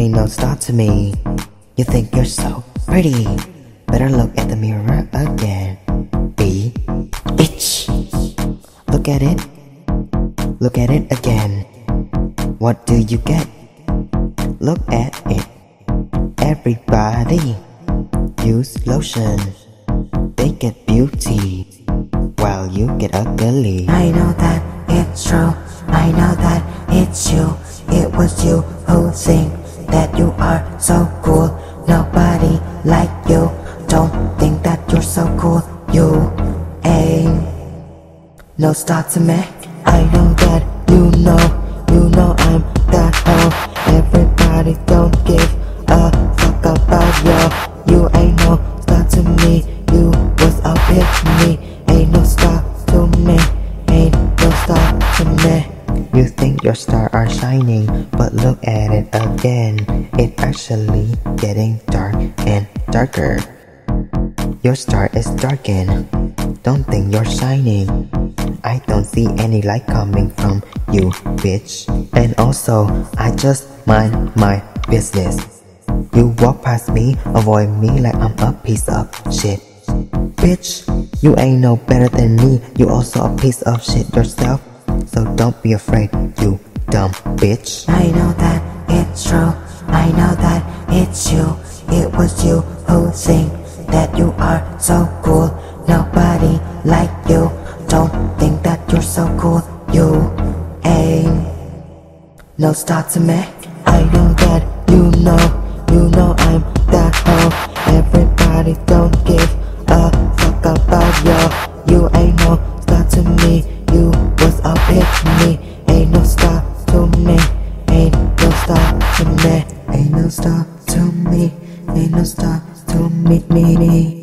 ain't no star to me. You think you're so pretty, better look at the mirror again. B, bitch. Look at it again. What do you get? Look at it. Everybody use lotion. They get beauty while you get ugly. I know that it's true, I know that it's you. It was you who think that you are so cool. Nobody like you, don't think that you're so cool. You ain't no star to me. I know that you know I'm that hoe. Everybody don't give a fuck about you. You ain't no star to me, you was a bitch me. Ain't no star to me, ain't no star to me. You think your stars are shining, but look at it again. It's actually getting dark and darker. Your star is darkened. Don't think you're shining. I don't see any light coming from you, bitch. And also, I just mind my business. You walk past me, avoid me like I'm a piece of shit. Bitch, you ain't no better than me. You also a piece of shit yourself. So don't be afraid, you dumb bitch. I know that it's true, I know that it's you. It was you who think that you are so cool. Nobody like you, don't think that you're so cool. You ain't no star to me. I know that you know I'm that hoe. Everybody don't give a fuck about you. You ain't no star to me, you was a bitch me. Ain't no star to me, ain't no star to me. Ain't no star to me, ain't no star to me.